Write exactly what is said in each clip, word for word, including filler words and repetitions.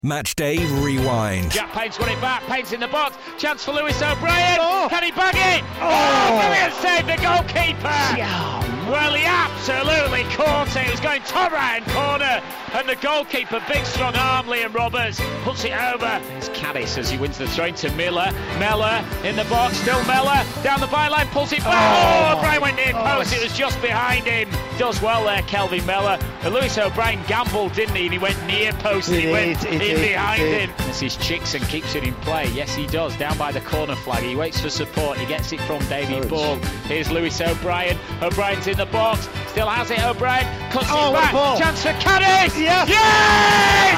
Matchday Rewind. Jack Payne's won it back. Payne's in the box. Chance for Lewis O'Brien. Oh. Can he bag it? Oh, oh brilliant save, the goalkeeper. Yeah. Well, he absolutely caught it. He was going top right corner. And the goalkeeper, big strong arm, Liam Roberts, puts it over. It's Caddis as he wins the throw into Miller. Mellor in the box, still Mellor. Down the byline, pulls it back. Oh, O'Brien went near post. It was just behind him. Does well there, Kelvin Mellor. But Lewis O'Brien gambled, didn't he? And he went near post. He, he went in behind him. This is Chickson, keeps it in play. Yes, he does. Down by the corner flag. He waits for support. He gets it from David Ball. Here's Lewis O'Brien. O'Brien's in the box. Still has it, O'Brien. Cuts oh, it back. Chance for Caddis. Yes! Yes!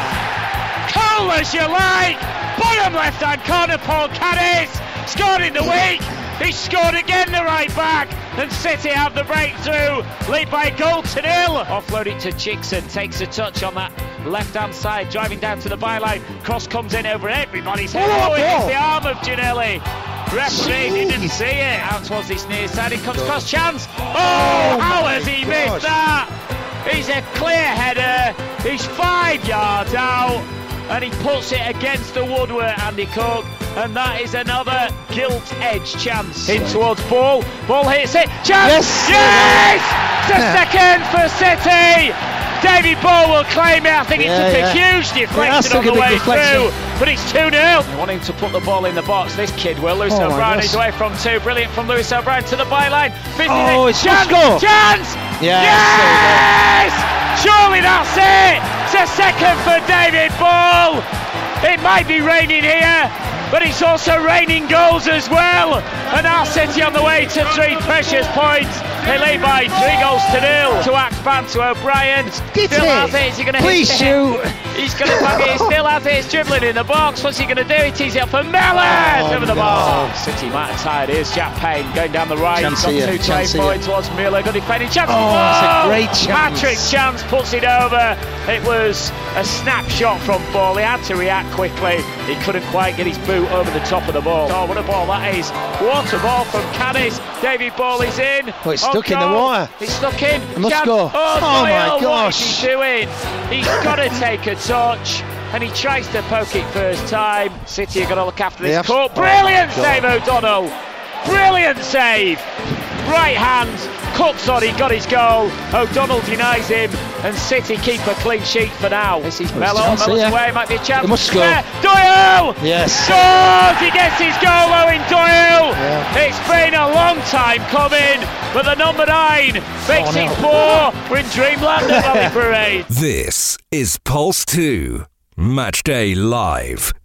Cool as you like! Bottom left-hand corner, Paul Caddis! Scored in the week! He scored again, the right back! And City have the breakthrough! Lead by a goal to nil! Offload it to Chickson, takes a touch on that left-hand side, driving down to the byline. Cross comes in over everybody's head. Oh, oh, it hits the arm of Ginnelly. Referee didn't see it. Out towards this near side, it comes across chance. Oh, how has he missed that? He's a clear header. He's five yards out, and he puts it against the woodwork, Andy Cook. And that is another gilt-edged chance. In towards Ball. Ball hits it. Chance! Yes! Yes! It's a second for City. David Ball will claim it. I think yeah, it took yeah. a huge deflection on the way through. But it's two nil. Wanting to put the ball in the box. This kid will. Lewis oh O'Brien is away from two. Brilliant from Lewis O'Brien to the byline. Oh, it's chance! Score. Chance! Yeah, yes! Surely that's it. It's a second for David Ball. It might be raining here, but it's also raining goals as well. And our City on the way to three precious points. They lead by three goals to nil. To Axpan, to O'Brien. Get still it. has it. Is he going to Please hit shoot. it? He's going to bag it. He still has it. He's dribbling in the box. What's he going to do? He tees it up for Mellor. Oh, over the no. ball. City might have tired. Here's Jack Payne going down the right. Chance He's got here. two trade points towards Miller. Good defending chance. Oh, that's a great chance. Patrick Chance puts it over. It was a snapshot from Ball. He had to react quickly. He couldn't quite get his boot over the top of the ball. Oh, what a ball that is. What a ball from Caddis. David Ball is in. Oh, it's stuck in the water. It's stuck in. It must Chance. go. Oh, Oh, Doyle, my gosh. What is he doing? He's got to take a touch. And he tries to poke it first time. City are going to look after this court. Brilliant oh save, O'Donnell. Brilliant save. Right hand. Cook's on, he got his goal. O'Donnell denies him, and City keep a clean sheet for now. This is Mellor. Mellor's yeah. away, might be a chance. It must score. Doyle! Yes. Scores! He gets his goal, Owen Doyle. Yeah. It's been a long time coming, but the number nine makes oh, no. it four. We're in dreamland at Valley Parade. This is Pulse two Matchday Live.